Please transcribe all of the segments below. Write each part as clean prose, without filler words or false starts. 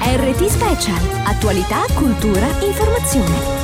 RT Special. Attualità, cultura, informazione.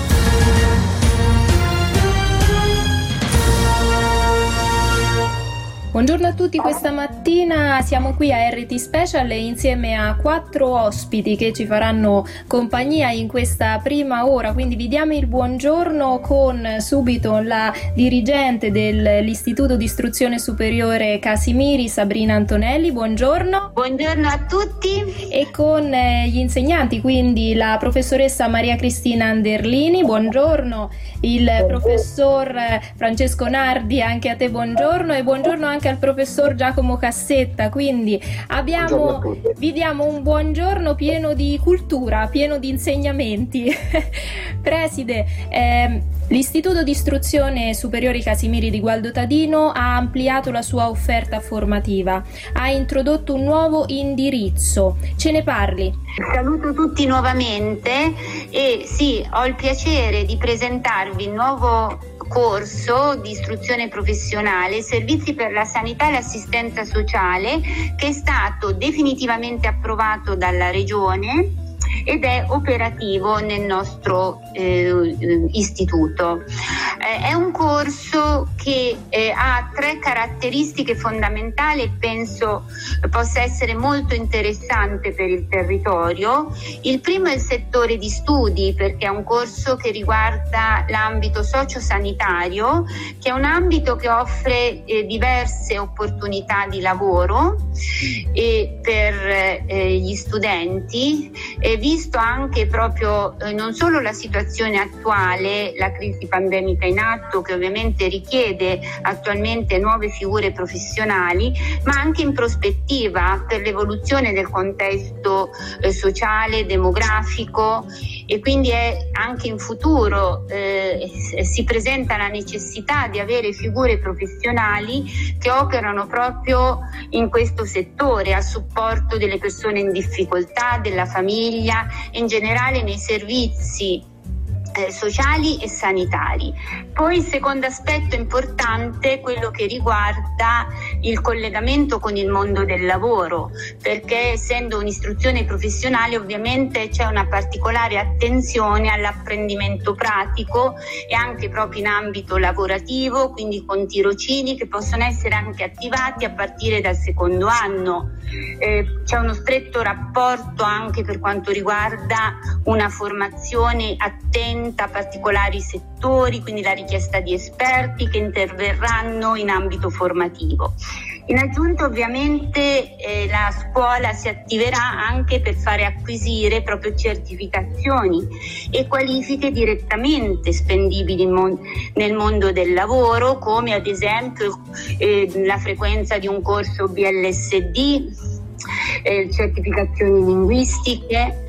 Buongiorno a tutti, questa mattina siamo qui a RT Special insieme a 4 ospiti che ci faranno compagnia in questa prima ora, quindi vi diamo il buongiorno con subito la dirigente dell'Istituto di Istruzione Superiore Casimiri, Sabrina Antonelli, buongiorno. Buongiorno a tutti. E con gli insegnanti, quindi la professoressa Maria Cristina Anderlini, buongiorno, il professor Francesco Nardi, anche a te buongiorno, e buongiorno anche al professor Giacomo Cassetta. Quindi vi diamo un buongiorno pieno di cultura, pieno di insegnamenti. Preside, l'Istituto di Istruzione Superiore Casimiri di Gualdo Tadino ha ampliato la sua offerta formativa, ha introdotto un nuovo indirizzo. Ce ne parli? Saluto tutti nuovamente e sì, ho il piacere di presentarvi il nuovo corso di istruzione professionale Servizi per la sanità e l'assistenza sociale, che è stato definitivamente approvato dalla Regione ed è operativo nel nostro istituto. È un corso che ha 3 caratteristiche fondamentali e penso possa essere molto interessante per il territorio. Il primo è il settore di studi, perché è un corso che riguarda l'ambito sociosanitario, che è un ambito che offre diverse opportunità di lavoro per gli studenti, visto anche proprio non solo la situazione attuale, la crisi pandemica in atto, che ovviamente richiede attualmente nuove figure professionali, ma anche in prospettiva per l'evoluzione del contesto sociale, demografico, e quindi anche in futuro si presenta la necessità di avere figure professionali che operano proprio in questo settore, a supporto delle persone in difficoltà, della famiglia e in generale nei servizi sociali e sanitari. Poi il secondo aspetto importante è quello che riguarda il collegamento con il mondo del lavoro, perché essendo un'istruzione professionale ovviamente c'è una particolare attenzione all'apprendimento pratico e anche proprio in ambito lavorativo, quindi con tirocini che possono essere anche attivati a partire dal secondo anno. C'è uno stretto rapporto anche per quanto riguarda una formazione attenta a particolari settori, quindi la richiesta di esperti che interverranno in ambito formativo. In aggiunta ovviamente la scuola si attiverà anche per fare acquisire proprio certificazioni e qualifiche direttamente spendibili nel mondo del lavoro, come ad esempio la frequenza di un corso BLSD, certificazioni linguistiche,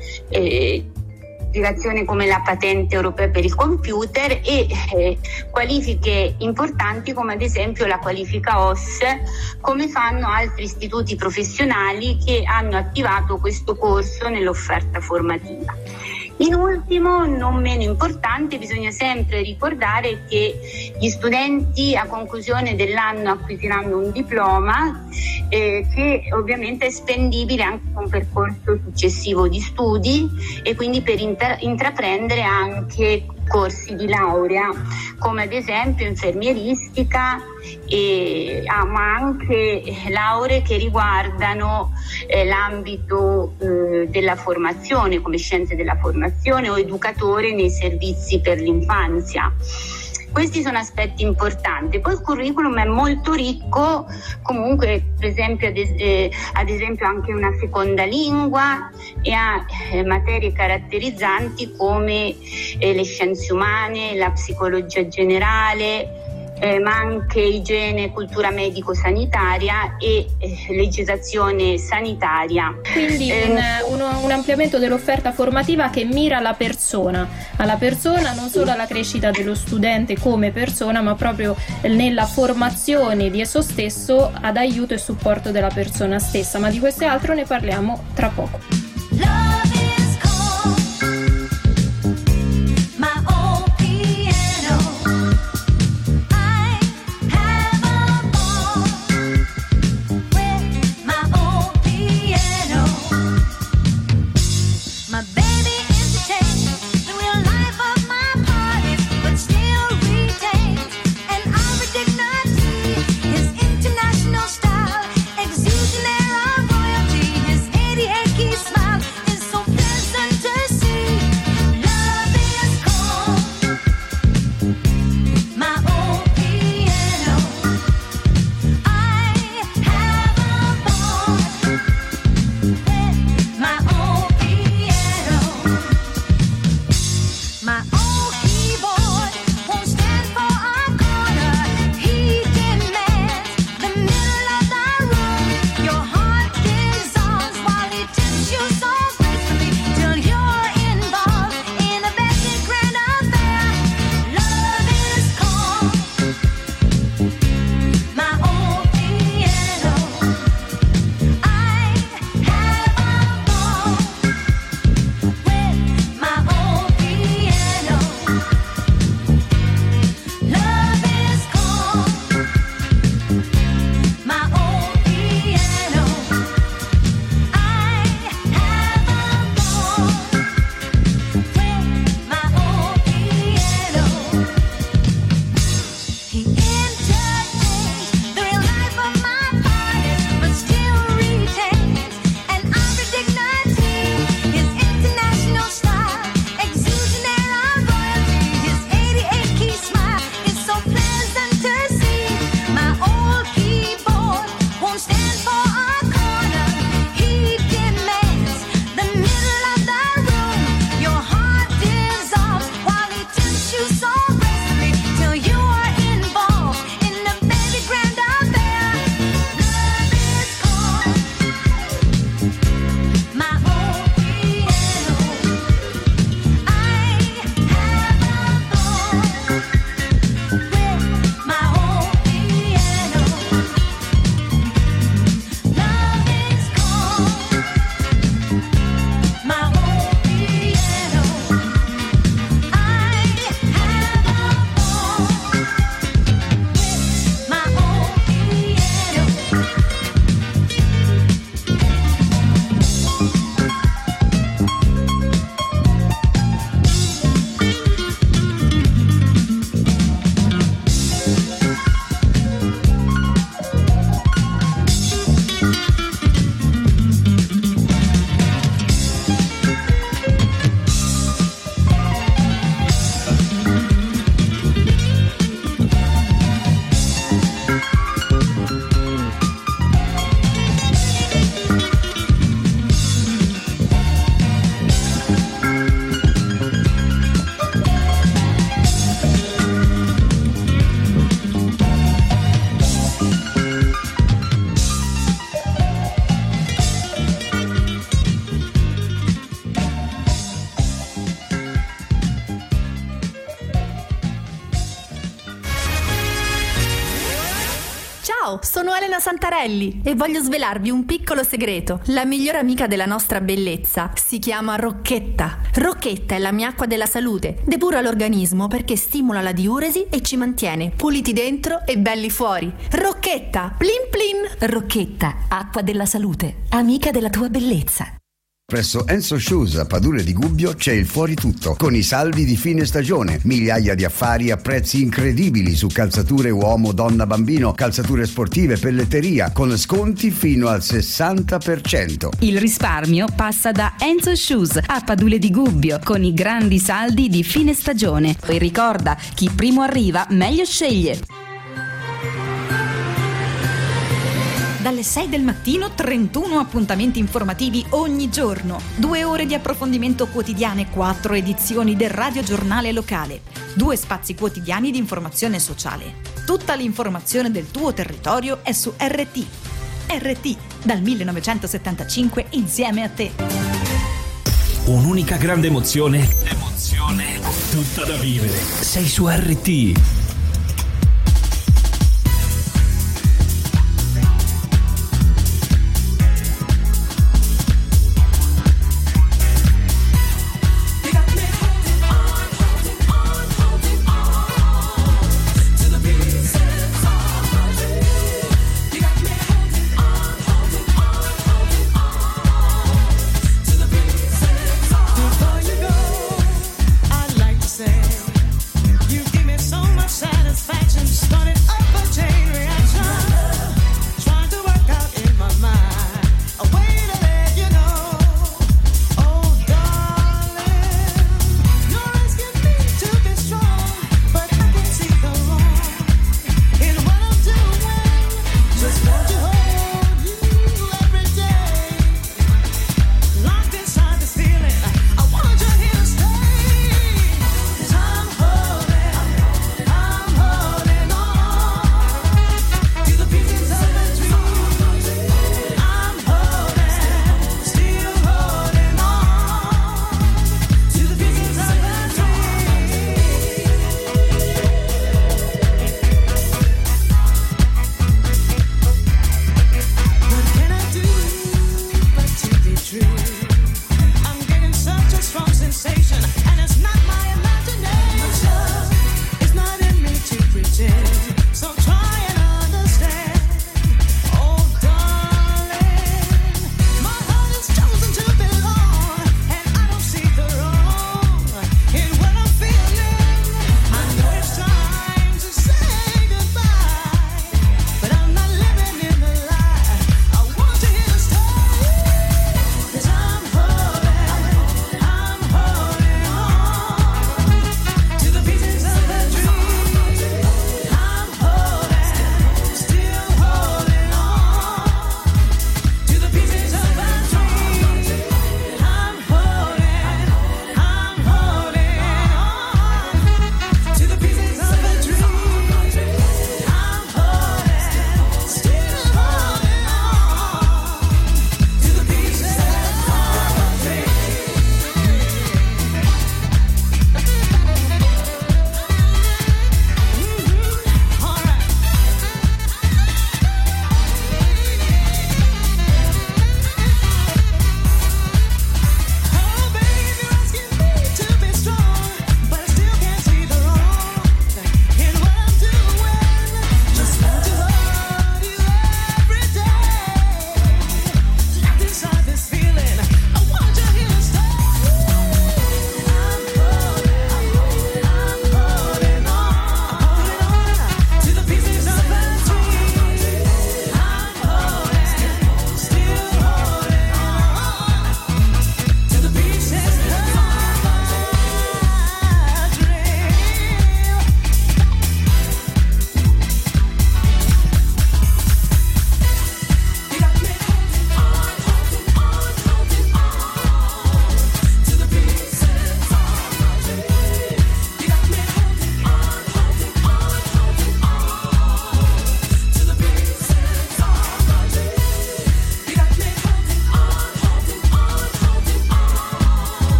certificazione come la patente europea per il computer e qualifiche importanti come ad esempio la qualifica OS, come fanno altri istituti professionali che hanno attivato questo corso nell'offerta formativa. In ultimo, non meno importante, bisogna sempre ricordare che gli studenti a conclusione dell'anno acquisiranno un diploma che ovviamente è spendibile anche con un percorso successivo di studi e quindi per intraprendere anche corsi di laurea come ad esempio infermieristica ma anche lauree che riguardano l'ambito della formazione come scienze della formazione o educatore nei servizi per l'infanzia. Questi sono aspetti importanti. Poi il curriculum è molto ricco, comunque per esempio ad esempio anche una seconda lingua e ha materie caratterizzanti come le scienze umane, la psicologia generale, ma anche igiene, cultura medico-sanitaria e legislazione sanitaria. Quindi un ampliamento dell'offerta formativa che mira alla persona, non solo alla crescita dello studente come persona, ma proprio nella formazione di esso stesso ad aiuto e supporto della persona stessa. Ma di questo e altro ne parliamo tra poco. achy smile is so pleasant to see. Love is calm, my old piano. I have a ball with my old piano. My old keyboard won't stand for a corner. He demands the middle of the room. Your heart dissolves while he tips you so gracefully till you're involved in a very grand affair. Love is calm, my old piano. I have a ball with my old piano. Love is calm, my old piano. I have a ball with my old piano. He entertains the real life of my parties, but still retains an ivory dignity. His international style exudes an air of royalty. His 88-key smile is so pleasant to see. My old keyboard won't stand for a corner. He demands the middle of the room. Your heart dissolves while he tips you so gracefully till you are involved in a very grand affair. Love is calm, my old piano. I have a ball with my old piano. Love is calm, my old piano. I have a ball with my old piano. Ciao, sono Elena Santarelli e voglio svelarvi un piccolo segreto. La migliore amica della nostra bellezza si chiama Rocchetta. Rocchetta è la mia acqua della salute. Depura l'organismo perché stimola la diuresi e ci mantiene puliti dentro e belli fuori. Rocchetta, plin plin. Rocchetta, acqua della salute, amica della tua bellezza. Presso Enzo Shoes a Padule di Gubbio c'è il fuori tutto, con i saldi di fine stagione, migliaia di affari a prezzi incredibili su calzature uomo, donna, bambino, calzature sportive, pelletteria, con sconti fino al 60%. Il risparmio passa da Enzo Shoes a Padule di Gubbio con i grandi saldi di fine stagione. E ricorda, chi primo arriva meglio sceglie. Dalle 6 del mattino 31 appuntamenti informativi ogni giorno, 2 ore di approfondimento quotidiane, 4 edizioni del radiogiornale locale, 2 spazi quotidiani di informazione sociale. Tutta l'informazione del tuo territorio è su RT. RT, dal 1975 insieme a te. Un'unica grande emozione tutta da vivere. Sei su RT. You give me so much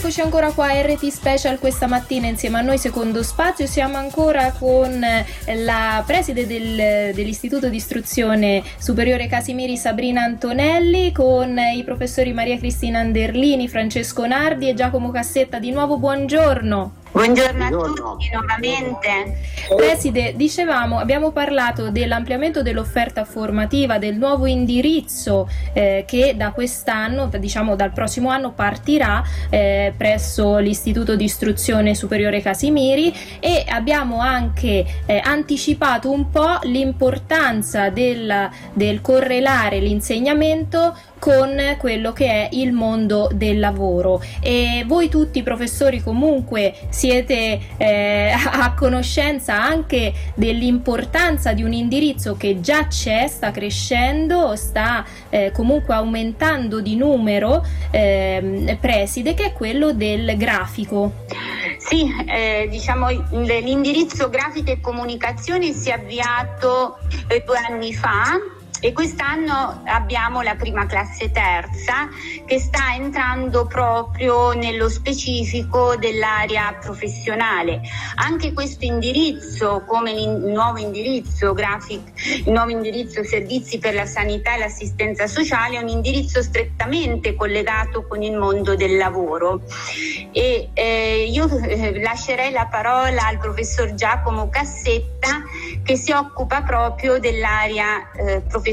eccoci ancora qua a RT Special questa mattina insieme a noi Secondo Spazio. Siamo ancora con la preside dell'Istituto di Istruzione Superiore Casimiri Sabrina Antonelli, con i professori Maria Cristina Anderlini, Francesco Nardi e Giacomo Cassetta. Di nuovo buongiorno. Buongiorno a tutti nuovamente. Preside, dicevamo, abbiamo parlato dell'ampliamento dell'offerta formativa, del nuovo indirizzo che da quest'anno, diciamo dal prossimo anno, partirà presso l'Istituto di Istruzione Superiore Casimiri, e abbiamo anche anticipato un po' l'importanza del correlare l'insegnamento con quello che è il mondo del lavoro. E voi tutti professori comunque siete a conoscenza anche dell'importanza di un indirizzo che già c'è, sta crescendo, sta comunque aumentando di numero, preside, che è quello del grafico. Sì, diciamo l'indirizzo grafica e comunicazione si è avviato 2 anni fa. E quest'anno abbiamo la prima classe terza che sta entrando proprio nello specifico dell'area professionale. Anche questo indirizzo, come il nuovo indirizzo il nuovo indirizzo servizi per la sanità e l'assistenza sociale, è un indirizzo strettamente collegato con il mondo del lavoro. E io lascerei la parola al professor Giacomo Cassetta, che si occupa proprio dell'area professionalizzante.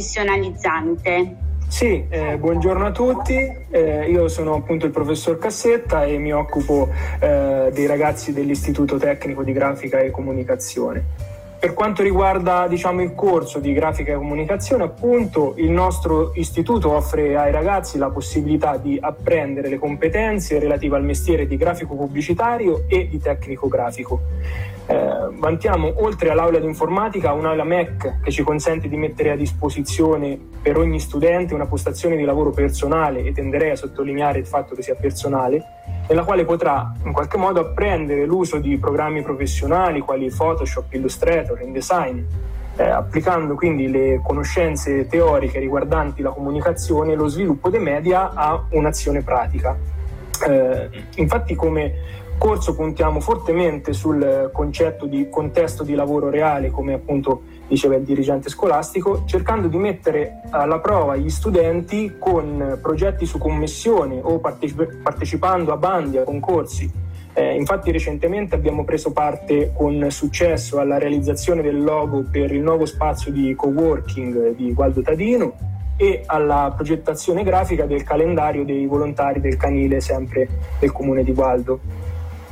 Sì, buongiorno a tutti, io sono appunto il professor Cassetta e mi occupo dei ragazzi dell'Istituto Tecnico di Grafica e Comunicazione. Per quanto riguarda, diciamo, il corso di grafica e comunicazione, appunto, il nostro istituto offre ai ragazzi la possibilità di apprendere le competenze relative al mestiere di grafico pubblicitario e di tecnico grafico. Vantiamo, oltre all'aula di informatica, un'aula MEC che ci consente di mettere a disposizione per ogni studente una postazione di lavoro personale, e tenderei a sottolineare il fatto che sia personale, nella quale potrà in qualche modo apprendere l'uso di programmi professionali quali Photoshop, Illustrator, InDesign, applicando quindi le conoscenze teoriche riguardanti la comunicazione e lo sviluppo dei media a un'azione pratica. Infatti, come corso puntiamo fortemente sul concetto di contesto di lavoro reale, come appunto diceva il dirigente scolastico, cercando di mettere alla prova gli studenti con progetti su commissione o partecipando a bandi, a concorsi. Infatti recentemente abbiamo preso parte con successo alla realizzazione del logo per il nuovo spazio di coworking di Gualdo Tadino e alla progettazione grafica del calendario dei volontari del canile, sempre del comune di Gualdo.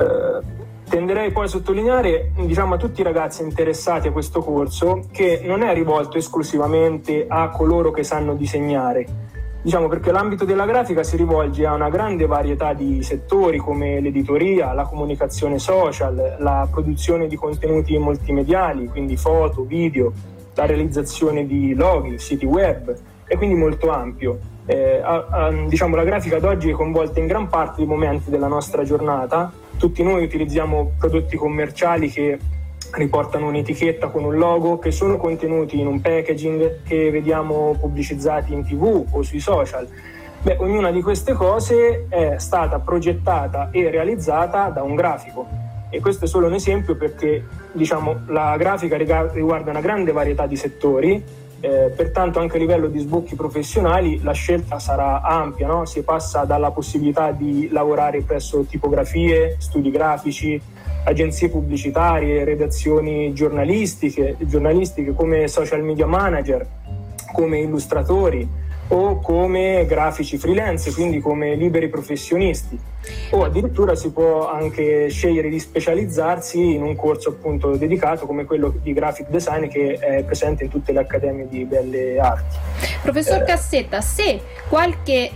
Tenderei poi a sottolineare, diciamo, a tutti i ragazzi interessati a questo corso che non è rivolto esclusivamente a coloro che sanno disegnare, diciamo, perché l'ambito della grafica si rivolge a una grande varietà di settori come l'editoria, la comunicazione social, la produzione di contenuti multimediali, quindi foto, video, la realizzazione di loghi, siti web, e quindi molto ampio. Diciamo, la grafica ad oggi è coinvolta in gran parte dei momenti della nostra giornata. Tutti noi utilizziamo prodotti commerciali che riportano un'etichetta con un logo, che sono contenuti in un packaging che vediamo pubblicizzati in TV o sui social. Ognuna di queste cose è stata progettata e realizzata da un grafico, e questo è solo un esempio perché, diciamo, la grafica riguarda una grande varietà di settori. Pertanto anche a livello di sbocchi professionali la scelta sarà ampia, no? Si passa dalla possibilità di lavorare presso tipografie, studi grafici, agenzie pubblicitarie, redazioni giornalistiche come social media manager, come illustratori o come grafici freelance, quindi come liberi professionisti, o addirittura si può anche scegliere di specializzarsi in un corso appunto dedicato come quello di graphic design che è presente in tutte le accademie di belle arti. Professor Cassetta, se qualche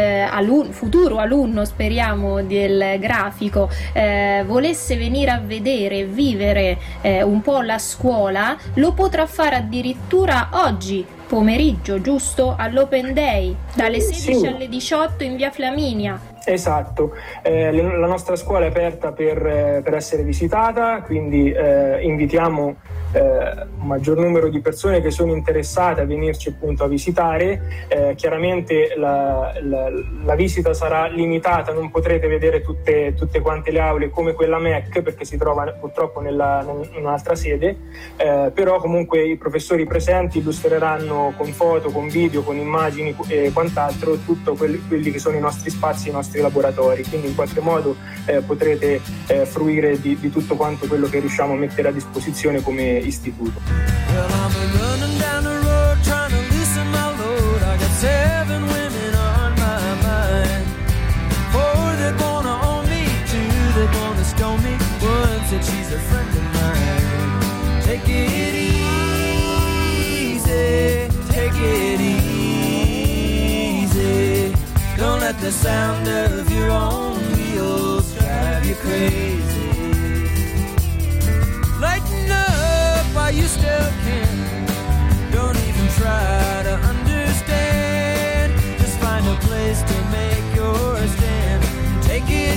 futuro alunno, speriamo, del grafico volesse venire a vedere, vivere un po' la scuola, lo potrà fare addirittura oggi pomeriggio, giusto? All'Open Day, dalle 16 alle 18 in via Flaminia. Esatto, appunto la nostra scuola è aperta per essere visitata, quindi invitiamo un maggior numero di persone che sono interessate a venirci appunto a visitare. Chiaramente la visita sarà limitata, non potrete vedere tutte quante le aule come quella MEC, perché si trova purtroppo in un'altra sede, però comunque i professori presenti illustreranno con foto, con video, con immagini e quant'altro tutto quelli che sono i nostri spazi, i nostri laboratori, quindi in qualche modo potrete fruire di tutto quanto quello che riusciamo a mettere a disposizione come istituto. Well, I'm running down the road trying to loosen my load. I got 7 women on my mind. 4 that wanna own me, 2 that wanna stone me. 1 said she's a friend of mine. Take it easy, take it easy. Don't let the sound of your own wheels drive you crazy. Lighten up while you still can. Don't even try to understand. Just find a place to make your stand. Take it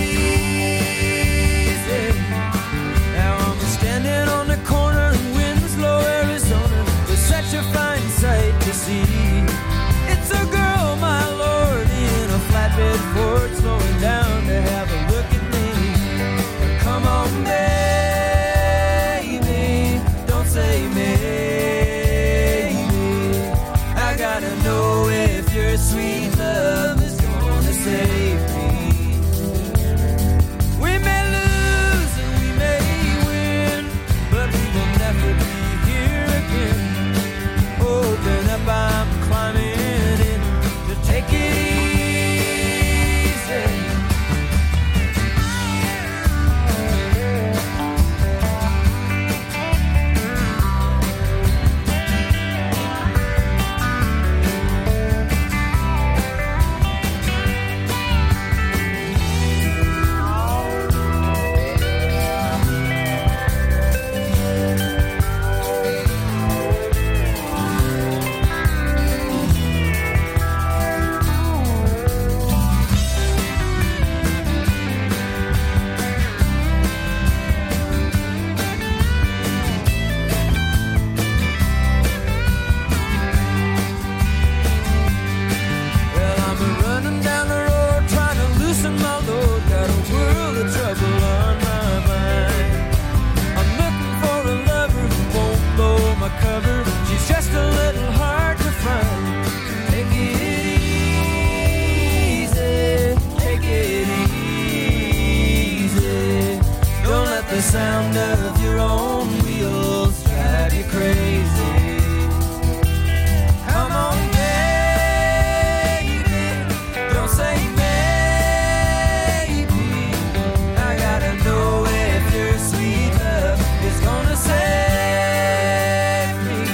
easy. Now I'm standing on the corner in Winslow, Arizona. It's such a fine sight to see. It's a girl, my lord, in a flatbed Ford, slowing down to have a look at me. Come on, baby. Say maybe. I gotta know if your sweet love is gonna save me. We may lose and we may win, but we will never be here again. Open up, I'm climbing in to take it easy. Sound of your own wheels drive you crazy. Come on, baby, don't say maybe. I gotta know if your sweet love is gonna save me.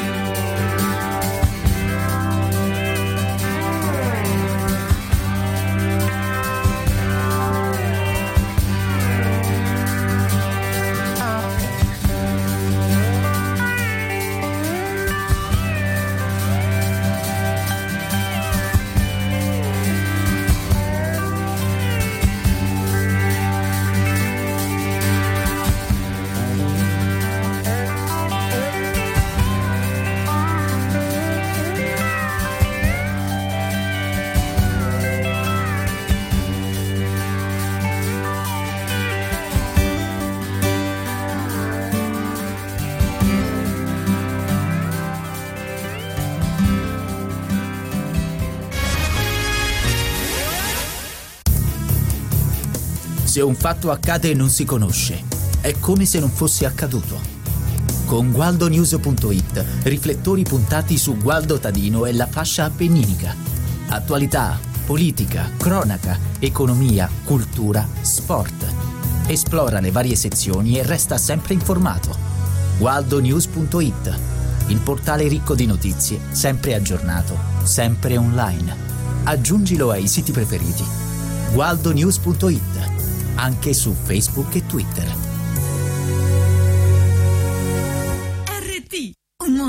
Se un fatto accade e non si conosce, è come se non fosse accaduto. Con gualdonews.it, riflettori puntati su Gualdo Tadino e la fascia appenninica. Attualità, politica, cronaca, economia, cultura, sport. Esplora le varie sezioni e resta sempre informato. gualdonews.it, il portale ricco di notizie, sempre aggiornato, sempre online. Aggiungilo ai siti preferiti. gualdonews.it, anche su Facebook e Twitter. RT, un mondo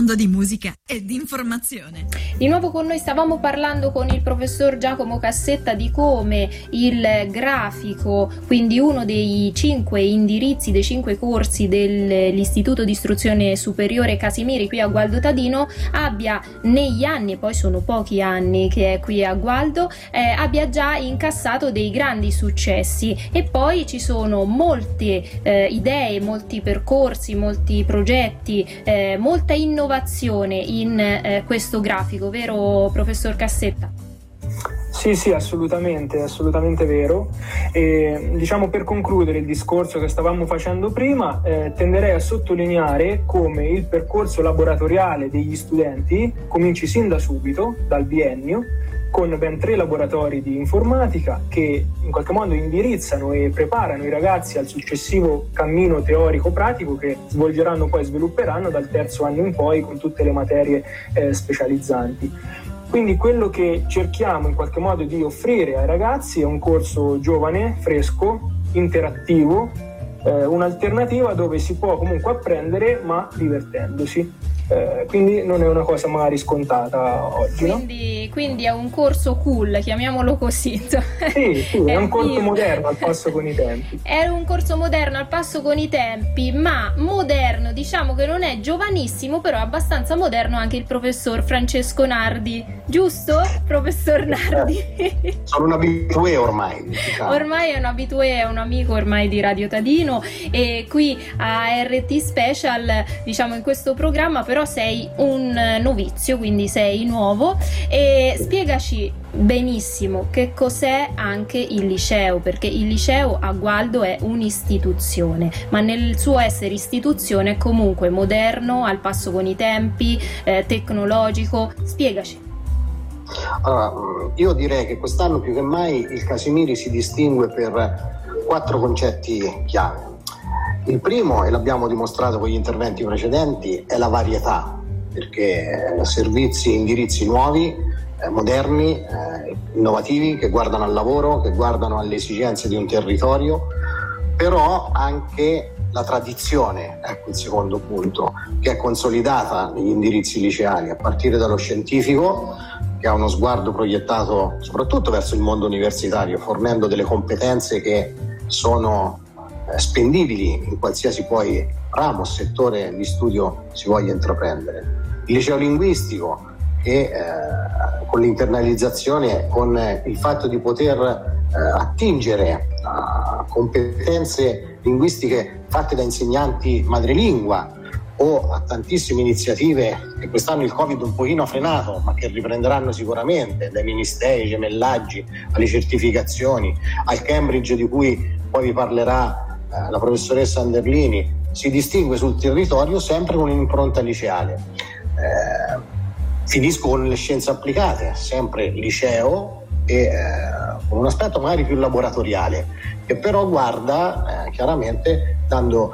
mondo di musica e di informazione. Di nuovo con noi stavamo parlando con il professor Giacomo Cassetta di come il grafico, quindi uno dei 5 indirizzi, dei 5 corsi dell'Istituto di Istruzione Superiore Casimiri qui a Gualdo Tadino, abbia negli anni, e poi sono pochi anni che è qui a Gualdo, abbia già incassato dei grandi successi, e poi ci sono molte idee, molti percorsi, molti progetti, molta innovazione in questo grafico, vero professor Cassetta? Sì, assolutamente vero. E, diciamo, per concludere il discorso che stavamo facendo prima, tenderei a sottolineare come il percorso laboratoriale degli studenti cominci sin da subito, dal biennio, con ben 3 laboratori di informatica che in qualche modo indirizzano e preparano i ragazzi al successivo cammino teorico-pratico che svolgeranno poi e svilupperanno dal terzo anno in poi con tutte le materie specializzanti. Quindi quello che cerchiamo in qualche modo di offrire ai ragazzi è un corso giovane, fresco, interattivo, un'alternativa dove si può comunque apprendere ma divertendosi. Quindi non è una cosa magari scontata oggi, quindi è un corso cool, chiamiamolo così. Sì, è un corso moderno al passo con i tempi. È un corso moderno al passo con i tempi, ma moderno, diciamo che non è giovanissimo, però è abbastanza moderno anche il professor Francesco Nardi, giusto, professor Nardi? Sono un abitué ormai. Diciamo. Ormai è un abitué, è un amico ormai di Radio Tadino, e qui a RT Special, diciamo, in questo programma però sei un novizio, quindi sei nuovo, e spiegaci benissimo che cos'è anche il liceo, perché il liceo a Gualdo è un'istituzione, ma nel suo essere istituzione è comunque moderno, al passo con i tempi, tecnologico. Spiegaci. Allora, io direi che quest'anno più che mai il Casimiri si distingue per 4 concetti chiave. Il primo, e l'abbiamo dimostrato con gli interventi precedenti, è la varietà, perché servizi, indirizzi nuovi, moderni, innovativi, che guardano al lavoro, che guardano alle esigenze di un territorio, però anche la tradizione, ecco il secondo punto, che è consolidata negli indirizzi liceali, a partire dallo scientifico, che ha uno sguardo proiettato soprattutto verso il mondo universitario, fornendo delle competenze che sono spendibili in qualsiasi poi ramo o settore di studio si voglia intraprendere. Il liceo linguistico, che con l'internalizzazione, con il fatto di poter attingere a competenze linguistiche fatte da insegnanti madrelingua, o a tantissime iniziative che quest'anno il Covid un pochino ha frenato, ma che riprenderanno sicuramente, dai ministeri, gemellaggi, alle certificazioni, al Cambridge di cui poi vi parlerà la professoressa Anderlini, si distingue sul territorio sempre con un'impronta liceale. Finisco con le scienze applicate, sempre liceo, e con un aspetto magari più laboratoriale, che però guarda chiaramente dando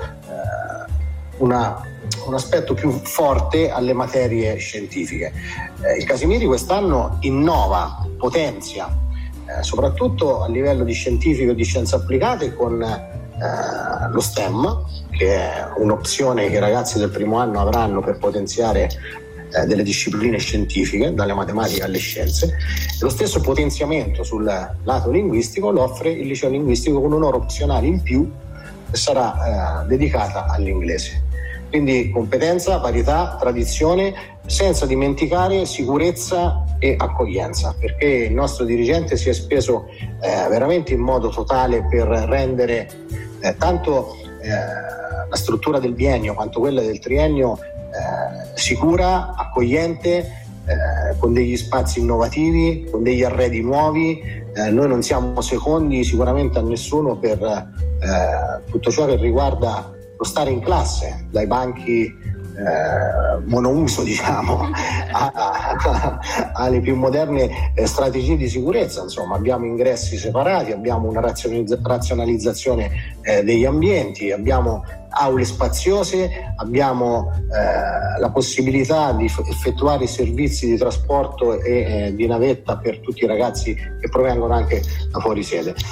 un aspetto più forte alle materie scientifiche. Il Casimiri quest'anno innova, potenzia, soprattutto a livello di scientifico e di scienze applicate, con lo STEM, che è un'opzione che i ragazzi del primo anno avranno per potenziare delle discipline scientifiche, dalle matematiche alle scienze. E lo stesso potenziamento sul lato linguistico lo offre il liceo linguistico, con un'ora opzionale in più che sarà dedicata all'inglese. Quindi competenza, varietà, tradizione, senza dimenticare sicurezza e accoglienza, perché il nostro dirigente si è speso veramente in modo totale per rendere tanto la struttura del biennio quanto quella del triennio sicura, accogliente, con degli spazi innovativi, con degli arredi nuovi. Noi non siamo secondi sicuramente a nessuno per tutto ciò che riguarda lo stare in classe, dai banchi monouso, diciamo, alle più moderne strategie di sicurezza. Insomma, abbiamo ingressi separati, abbiamo una razionalizzazione degli ambienti, abbiamo aule spaziose, abbiamo la possibilità di effettuare i servizi di trasporto e di navetta per tutti i ragazzi che provengono anche da fuori sede.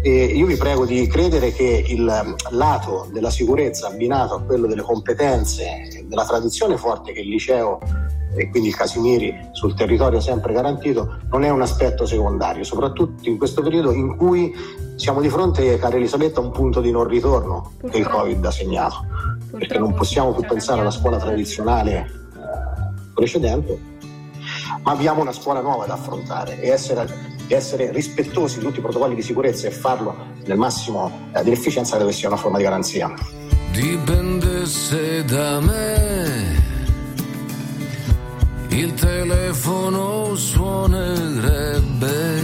E io vi prego di credere che il lato della sicurezza abbinato a quello delle competenze, della tradizione forte che il liceo e quindi il Casimiri sul territorio sempre garantito non è un aspetto secondario, soprattutto in questo periodo in cui siamo di fronte, cara Elisabetta, a un punto di non ritorno che il Covid ha segnato, perché non possiamo più pensare alla scuola tradizionale precedente, ma abbiamo una scuola nuova da affrontare e essere rispettosi di tutti i protocolli di sicurezza e farlo nel massimo dell'efficienza deve sia una forma di garanzia. Dipendesse da me, il telefono suonerebbe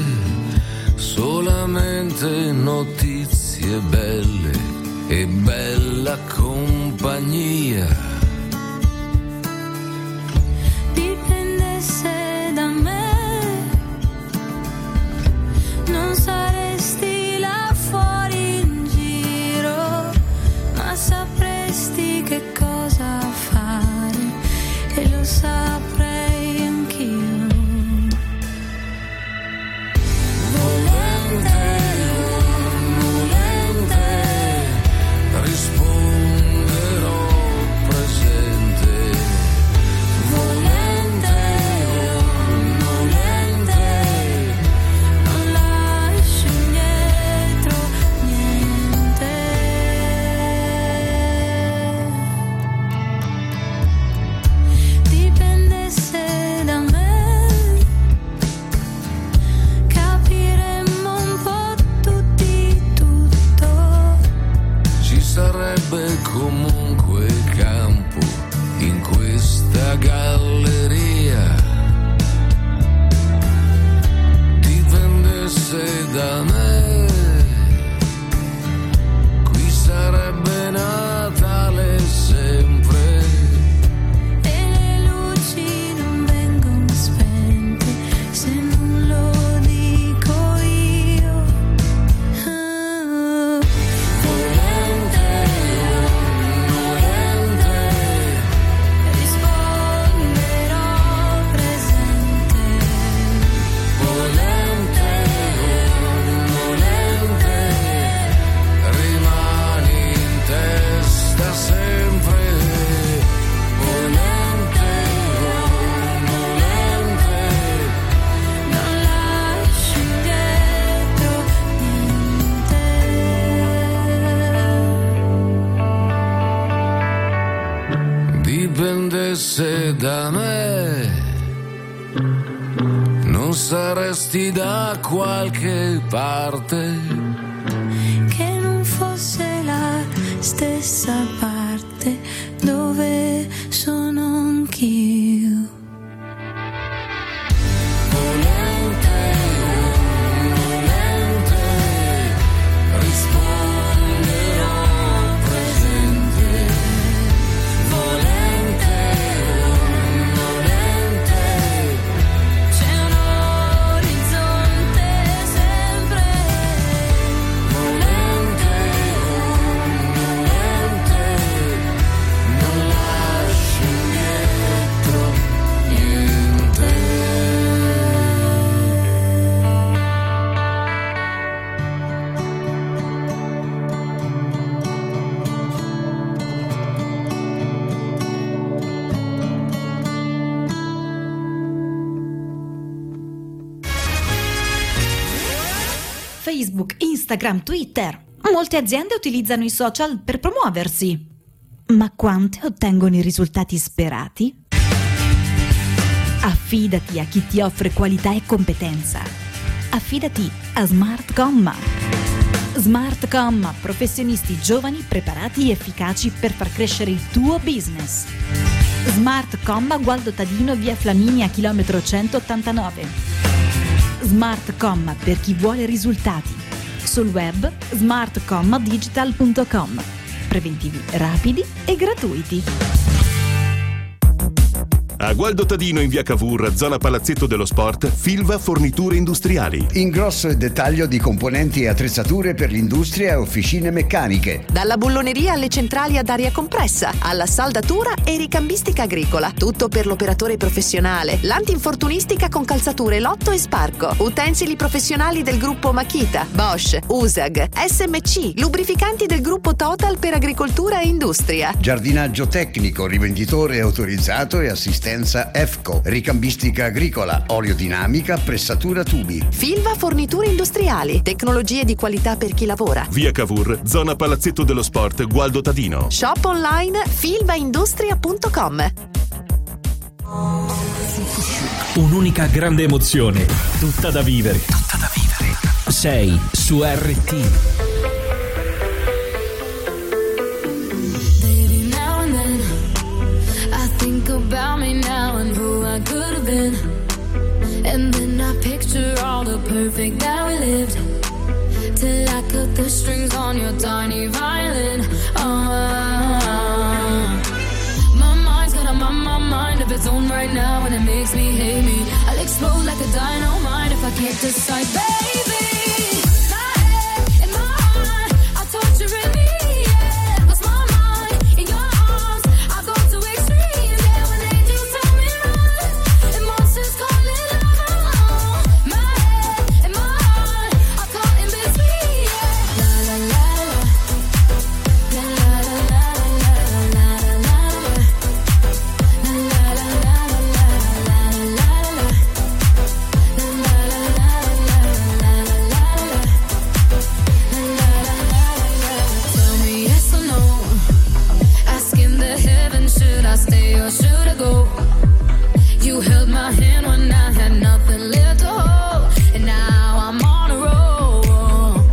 solamente notizie belle e bella compagnia. Dipendesse da me, non saresti là fuori in giro, ma sapresti che cosa fare e lo saprei anch'io. Volente o nolente, risponderò presente. Volente o nolente, non lascio indietro niente. Dipendesse da me, capiremmo un po' tutti tutto. Ci sarebbe comunque campo in questa galleria. Dipendesse da me, qui sarebbe Natale sempre. E le luci non vengono spente se non lo dico io. Volente o nolente, risponderò presente. Volente o nolente, Rimani in testa sempre. volente o nolente, non lascio indietro niente. Dipendesse da me, non saresti da qualche parte. Che non fosse la stessa parte dove sono anch'io. Volente o nolente, risponderò presente. Volente o nolente, c'è un orizzonte sempre. Volente o nolente, non lascio indietro niente. Facebook, Instagram, Twitter. Molte aziende utilizzano i social per promuoversi. Ma quante ottengono i risultati sperati? Affidati a chi ti offre qualità e competenza. Affidati a Smart Comma. Smart Comma, professionisti giovani, preparati e efficaci per far crescere il tuo business. Smart Comma, Gualdo Tadino, via Flaminia, chilometro 189. Smart Comma per chi vuole risultati. Sul web smartcommadigital.com. Preventivi rapidi e gratuiti. A Gualdo Tadino in via Cavour, zona Palazzetto dello Sport, Filva Forniture Industriali. Ingrosso e dettaglio di componenti e attrezzature per l'industria e officine meccaniche. Dalla bulloneria alle centrali ad aria compressa, alla saldatura e ricambistica agricola. Tutto per l'operatore professionale. L'antinfortunistica con calzature Lotto e Sparco. Utensili professionali del gruppo Makita, Bosch, USAG, SMC. Lubrificanti del gruppo Total per agricoltura e industria. Giardinaggio tecnico, rivenditore autorizzato e assistenza EFCO. Ricambistica agricola, oleodinamica, pressatura tubi. Filva Forniture Industriali. Tecnologie di qualità per chi lavora. Via Cavour, zona Palazzetto dello Sport, Gualdo Tadino. Shop online filvaindustria.com. Un'unica grande emozione, tutta da vivere. Tutta da vivere. Sei su RT. Baby, now and then I think about me now and who I could have been. And then I picture all the perfect that we lived. Till I cut the strings on your tiny violin. My mind's got a mind of its own right now, and it makes me hate me. I'll explode like a dynamite if I can't decide, baby. My head and my heart are torturing me. Yeah, lost my mind in your arms. I go to extremes. Yeah, when angels tell me run, and monsters call it love. My head and my heart are caught in between. Yeah, la la la la, la la la la la la la la. Tell me yes or no. Asking the heavens, should I stay or should I go? You held my hand when I had nothing left to hold, and now I'm on a roll.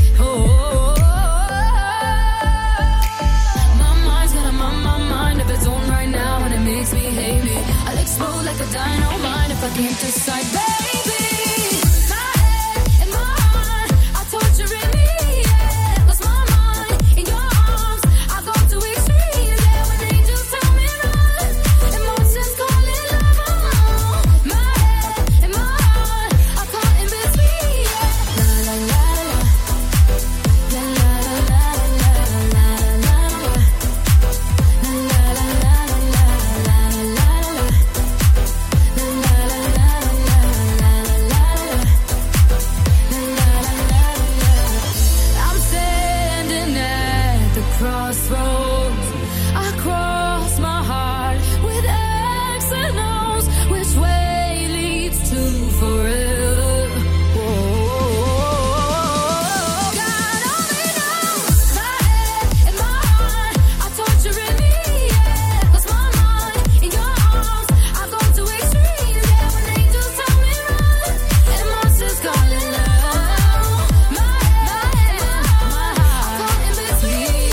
My mind's got a mind of its own right now, and it makes me hate me. I'll explode like a dynamite if I can't decide, baby. My head and my heart are torturing me. Yeah, lost my mind in your arms. I go to extremes. Yeah, when angels tell me run, and monsters call it love. My head and my heart are caught in between. Yeah, la la la la, la la la la la la la la. I'm standing at the crossroads. I cross my heart with X and O's. Which way leads to forever? God only knows. My head and my heart are torturing me. Yeah, lost my mind in your arms. I go to extremes. Yeah, when angels tell me run, and monsters call it love. My head and my heart are caught in between.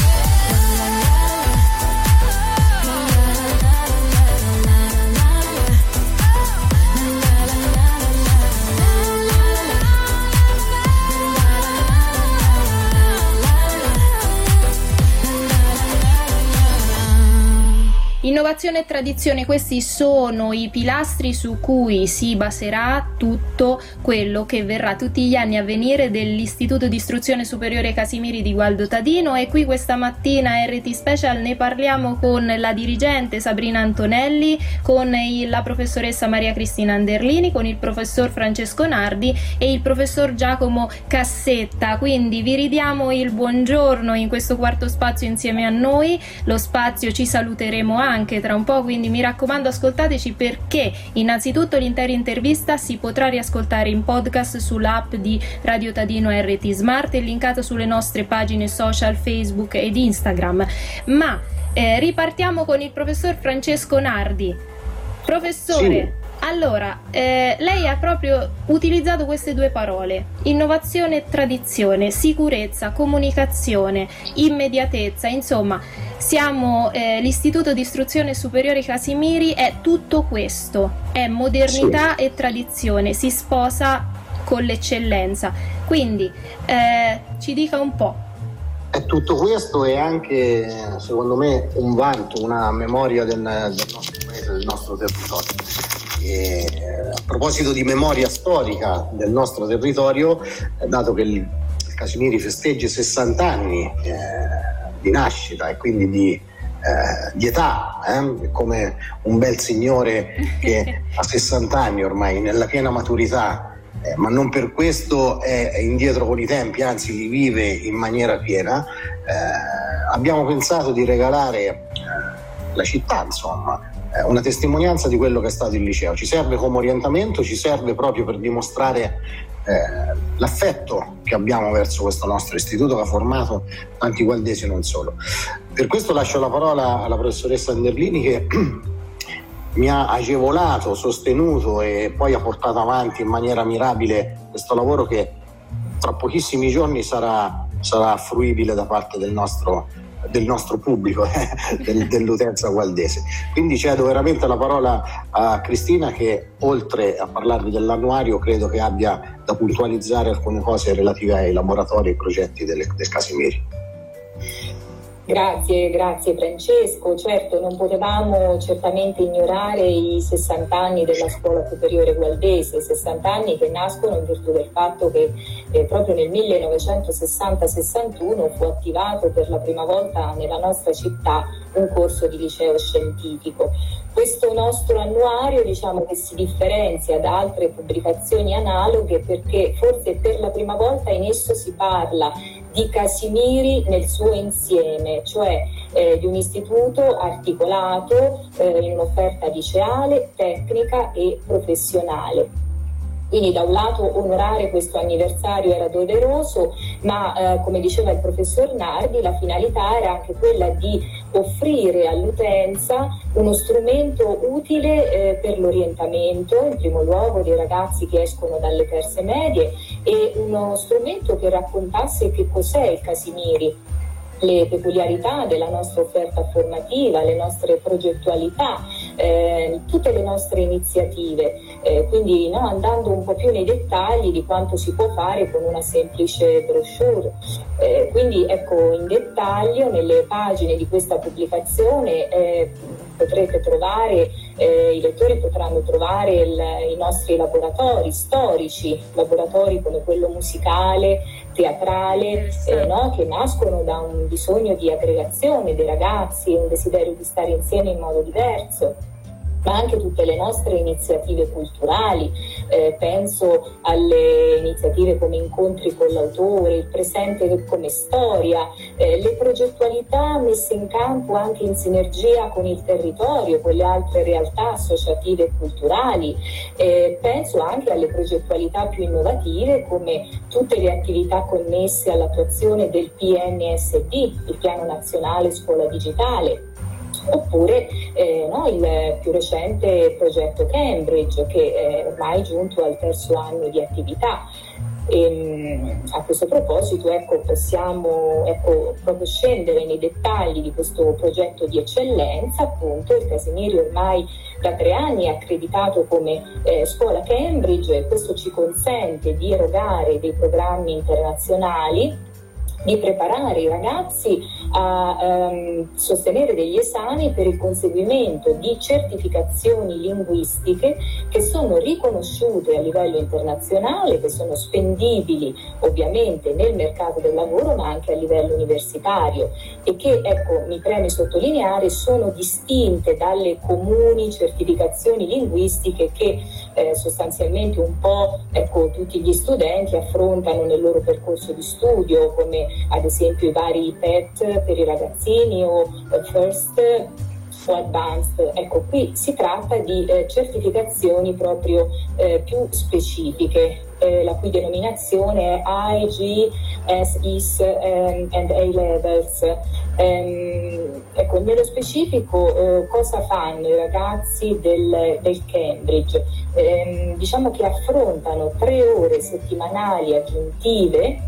Innovazione e tradizione, questi sono i pilastri su cui si baserà tutto quello che verrà tutti gli anni a venire dell'Istituto di Istruzione Superiore Casimiri di Gualdo Tadino, e qui questa mattina a RT Special ne parliamo con la dirigente Sabrina Antonelli, con la professoressa Maria Cristina Anderlini, con il professor Francesco Nardi e il professor Giacomo Cassetta. Quindi vi ridiamo il buongiorno in questo quarto spazio insieme a noi. Lo spazio ci saluteremo anche tra un po', quindi mi raccomando ascoltateci, perché innanzitutto l'intera intervista si potrà riascoltare in podcast sull'app di Radio Tadino RT Smart e linkata sulle nostre pagine social Facebook ed Instagram. Ma ripartiamo con il professor Francesco Nardi. Professore, allora, lei ha proprio utilizzato queste due parole: innovazione e tradizione, sicurezza, comunicazione, immediatezza. Insomma, siamo l'Istituto di Istruzione Superiore Casimiri è tutto questo, è modernità e tradizione, si sposa con l'eccellenza. Quindi ci dica un po'. E tutto questo è anche, secondo me, un vanto, una memoria del nostro paese, del nostro territorio. E, a proposito di memoria storica del nostro territorio, dato che il Casimiri festeggia 60 anni di nascita e quindi di età, come un bel signore che ha 60 anni ormai, nella piena maturità, ma non per questo è indietro con i tempi, anzi li vive in maniera piena, abbiamo pensato di regalare la città, insomma, una testimonianza di quello che è stato il liceo. Ci serve come orientamento, ci serve proprio per dimostrare l'affetto che abbiamo verso questo nostro istituto che ha formato tanti gualdesi e non solo. Per questo lascio la parola alla professoressa Anderlini, che mi ha agevolato, sostenuto e poi ha portato avanti in maniera mirabile questo lavoro che tra pochissimi giorni sarà fruibile da parte del nostro pubblico, dell'utenza gualdese. Quindi cedo veramente la parola a Cristina, che oltre a parlarvi dell'annuario credo che abbia da puntualizzare alcune cose relative ai laboratori e ai progetti del Casimiri. Grazie Francesco. Certo, non potevamo certamente ignorare i 60 anni della Scuola Superiore Gualdese, 60 anni che nascono in virtù del fatto che proprio nel 1960-61 fu attivato per la prima volta nella nostra città un corso di liceo scientifico. Questo nostro annuario, diciamo, che si differenzia da altre pubblicazioni analoghe perché forse per la prima volta in esso si parla di Casimiri nel suo insieme, cioè di un istituto articolato in un'offerta liceale, tecnica e professionale. Quindi da un lato onorare questo anniversario era doveroso, ma come diceva il professor Nardi, la finalità era anche quella di offrire all'utenza uno strumento utile per l'orientamento, in primo luogo dei ragazzi che escono dalle terze medie, e uno strumento che raccontasse che cos'è il Casimiri, le peculiarità della nostra offerta formativa, le nostre progettualità, tutte le nostre iniziative, quindi andando un po' più nei dettagli di quanto si può fare con una semplice brochure. Quindi ecco, in dettaglio nelle pagine di questa pubblicazione potrete trovare, i lettori potranno trovare i nostri laboratori storici, laboratori come quello musicale, teatrale, che nascono da un bisogno di aggregazione dei ragazzi e un desiderio di stare insieme in modo diverso, ma anche tutte le nostre iniziative culturali, penso alle iniziative come incontri con l'autore, il presente come storia, le progettualità messe in campo anche in sinergia con il territorio, con le altre realtà associative e culturali, penso anche alle progettualità più innovative come tutte le attività connesse all'attuazione del PNSD, il Piano Nazionale Scuola Digitale, oppure il più recente progetto Cambridge, che è ormai giunto al terzo anno di attività. A questo proposito possiamo proprio scendere nei dettagli di questo progetto di eccellenza. Appunto, il Casimiri ormai da 3 anni è accreditato come scuola Cambridge, e questo ci consente di erogare dei programmi internazionali, di preparare i ragazzi a sostenere degli esami per il conseguimento di certificazioni linguistiche che sono riconosciute a livello internazionale, che sono spendibili ovviamente nel mercato del lavoro ma anche a livello universitario, e che, mi preme sottolineare, sono distinte dalle comuni certificazioni linguistiche che sostanzialmente un po' tutti gli studenti affrontano nel loro percorso di studio, come ad esempio i vari PET per i ragazzini o First o Advanced. Qui si tratta di certificazioni proprio più specifiche, la cui denominazione è IG, SIS and A-Levels. Nello specifico cosa fanno i ragazzi del Cambridge? Diciamo che affrontano 3 ore settimanali aggiuntive,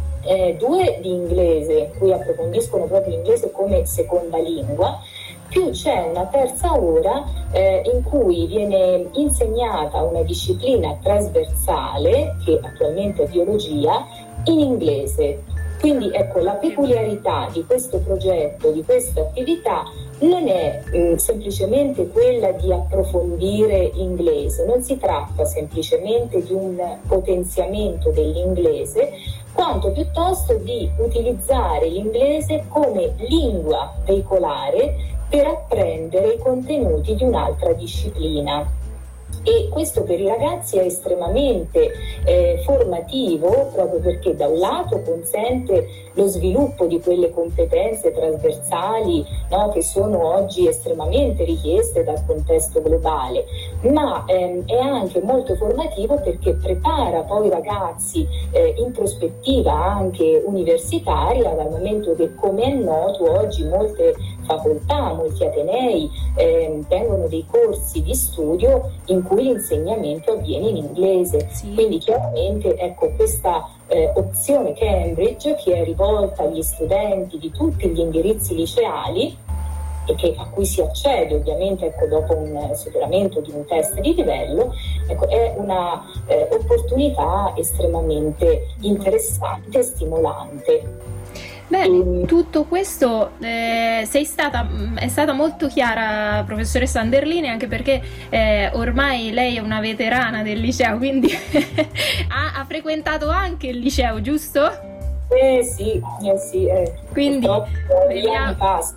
2 di inglese, cui approfondiscono proprio l'inglese come seconda lingua, più c'è una terza ora in cui viene insegnata una disciplina trasversale, che attualmente è biologia, in inglese. Quindi ecco, la peculiarità di questo progetto, di questa attività, non è semplicemente quella di approfondire l'inglese, non si tratta semplicemente di un potenziamento dell'inglese, quanto piuttosto di utilizzare l'inglese come lingua veicolare per apprendere i contenuti di un'altra disciplina. E questo per i ragazzi è estremamente formativo, proprio perché da un lato consente lo sviluppo di quelle competenze trasversali, no, che sono oggi estremamente richieste dal contesto globale, ma è anche molto formativo perché prepara poi i ragazzi in prospettiva anche universitaria, dal momento che, come è noto, oggi molte facoltà, molti atenei tengono dei corsi di studio in cui l'insegnamento avviene in inglese. Quindi chiaramente ecco, questa opzione Cambridge, che è rivolta agli studenti di tutti gli indirizzi liceali e a cui si accede ovviamente ecco, dopo un superamento di un test di livello, ecco, è una opportunità estremamente interessante e stimolante. Beh, tutto questo è stata molto chiara, professoressa Anderlini, anche perché ormai lei è una veterana del liceo, quindi ha frequentato anche il liceo, giusto? Sì. Quindi vediamo,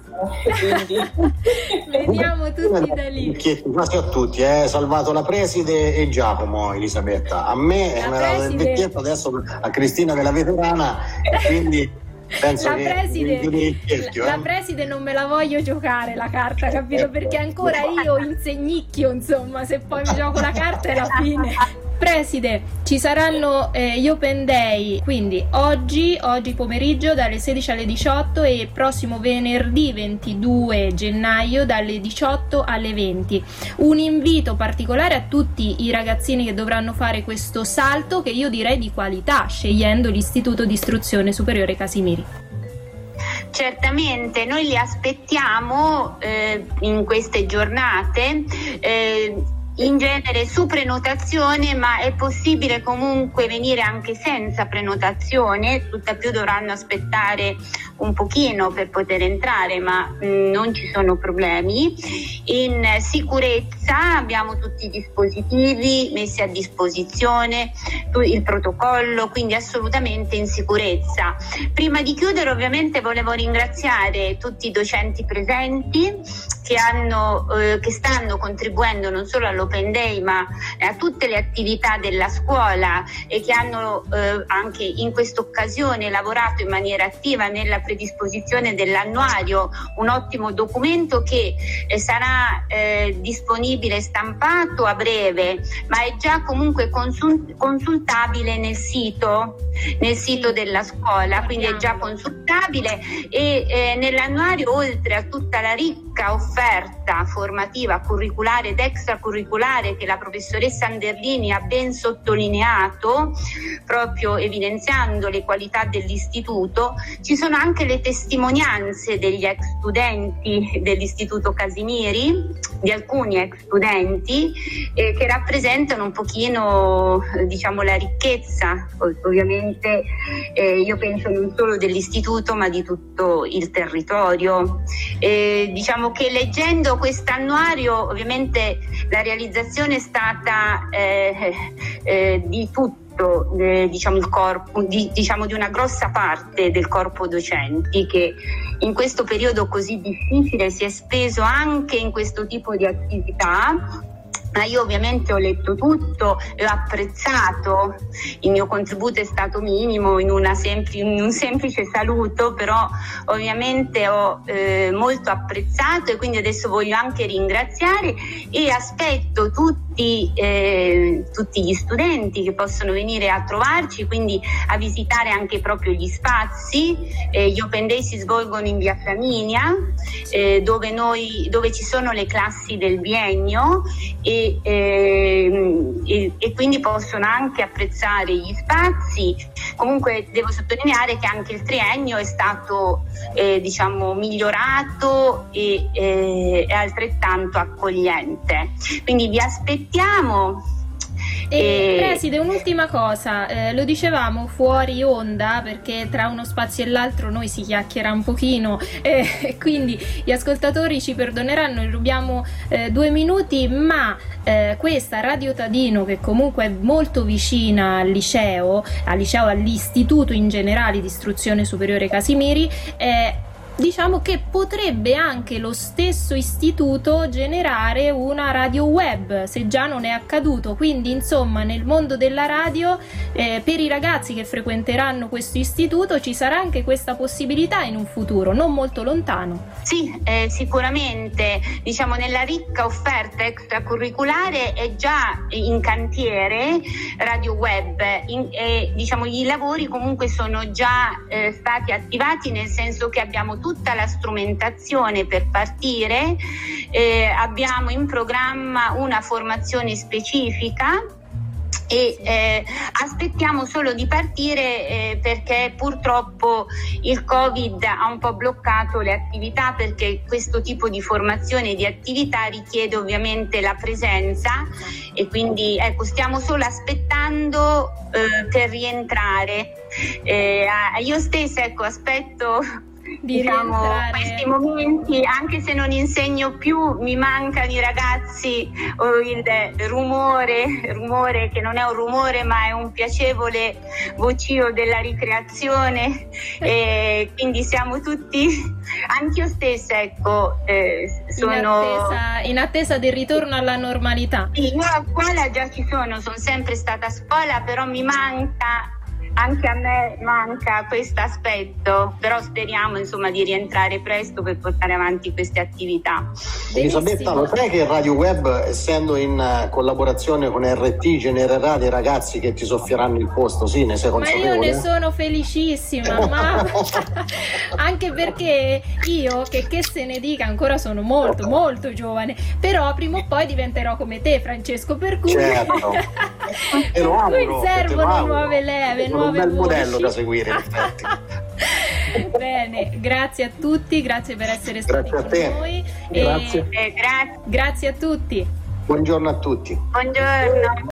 vediamo tutti da lì. Quasi a tutti, salvato la preside e Giacomo, Elisabetta. A me mi ha dato il vecchietto, adesso a Cristina della veterana, e quindi penso la preside non me la voglio giocare la carta, capito? Perché ancora io insegnicchio, insomma, se poi mi gioco la carta è la fine. Preside, ci saranno gli Open Day, quindi oggi pomeriggio dalle 16 alle 18 e prossimo venerdì 22 gennaio dalle 18 alle 20. Un invito particolare a tutti i ragazzini che dovranno fare questo salto, che io direi di qualità, scegliendo l'Istituto di Istruzione Superiore Casimiri. Certamente, noi li aspettiamo in queste giornate. In genere su prenotazione, ma è possibile comunque venire anche senza prenotazione, tutt'al più dovranno aspettare un pochino per poter entrare, ma non ci sono problemi. In sicurezza abbiamo tutti i dispositivi messi a disposizione, il protocollo, quindi assolutamente in sicurezza. Prima di chiudere ovviamente volevo ringraziare tutti i docenti presenti che stanno contribuendo non solo all'Open Day ma a tutte le attività della scuola e che hanno anche in questa occasione lavorato in maniera attiva nella predisposizione dell'annuario, un ottimo documento che sarà disponibile stampato a breve, ma è già comunque consultabile nel sito della scuola, quindi è già consultabile e nell'annuario, oltre a tutta la ricca offerta formativa curriculare ed extracurriculare che la professoressa Anderlini ha ben sottolineato, proprio evidenziando le qualità dell'istituto, ci sono anche le testimonianze degli ex studenti dell'Istituto Casimiri, di alcuni ex studenti che rappresentano un pochino diciamo la ricchezza ovviamente io penso non solo dell'istituto ma di tutto il territorio. Diciamo che leggendo quest'annuario ovviamente la realizzazione è stata di tutto, diciamo il corpo, diciamo di una grossa parte del corpo docenti che in questo periodo così difficile si è speso anche in questo tipo di attività. Ma io ovviamente ho letto tutto e ho apprezzato, il mio contributo è stato minimo in un semplice saluto, però ovviamente ho molto apprezzato e quindi adesso voglio anche ringraziare e aspetto tutti gli studenti che possono venire a trovarci, quindi a visitare anche proprio gli spazi. Gli Open Day si svolgono in via Flaminia, dove ci sono le classi del biennio e quindi possono anche apprezzare gli spazi. Comunque devo sottolineare che anche il triennio è stato diciamo migliorato e altrettanto accogliente, quindi vi aspettiamo Preside, un'ultima cosa, lo dicevamo fuori onda perché tra uno spazio e l'altro noi si chiacchiera un pochino, quindi gli ascoltatori ci perdoneranno, rubiamo 2 minuti, ma questa Radio Tadino, che comunque è molto vicina al liceo, all'istituto in generale di istruzione superiore Casimiri, diciamo che potrebbe anche lo stesso istituto generare una radio web, se già non è accaduto. Quindi insomma nel mondo della radio, per i ragazzi che frequenteranno questo istituto ci sarà anche questa possibilità in un futuro non molto lontano. Sì, sicuramente, diciamo, nella ricca offerta extracurriculare è già in cantiere radio web, diciamo i lavori comunque sono già stati attivati, nel senso che abbiamo tutta la strumentazione per partire, abbiamo in programma una formazione specifica e aspettiamo solo di partire perché purtroppo il Covid ha un po' bloccato le attività, perché questo tipo di formazione e di attività richiede ovviamente la presenza e quindi ecco, stiamo solo aspettando per rientrare. Io stessa aspetto questi momenti, anche se non insegno più, mi mancano i ragazzi, il rumore che non è un rumore ma è un piacevole vocio della ricreazione, e quindi siamo tutti, anch'io stessa sono in attesa del ritorno alla normalità. Sì, io a scuola già sono sempre stata a scuola, però mi manca, anche a me manca questo aspetto, però speriamo insomma di rientrare presto per portare avanti queste attività. Elisabetta, lo sai che Radio Web, essendo in collaborazione con RT, genererà dei ragazzi che ti soffieranno il posto? Sì, ne sei consapevole? Ma io ne sono felicissima, ma anche perché io, che se ne dica, ancora sono molto molto giovane, però prima o poi diventerò come te, Francesco, per cui certo. servono nuove leve, nuove un bel voci. modello da seguire, in effetti. Bene, grazie a tutti, grazie per essere stati con noi. Grazie. Grazie a tutti. Buongiorno a tutti. Buongiorno.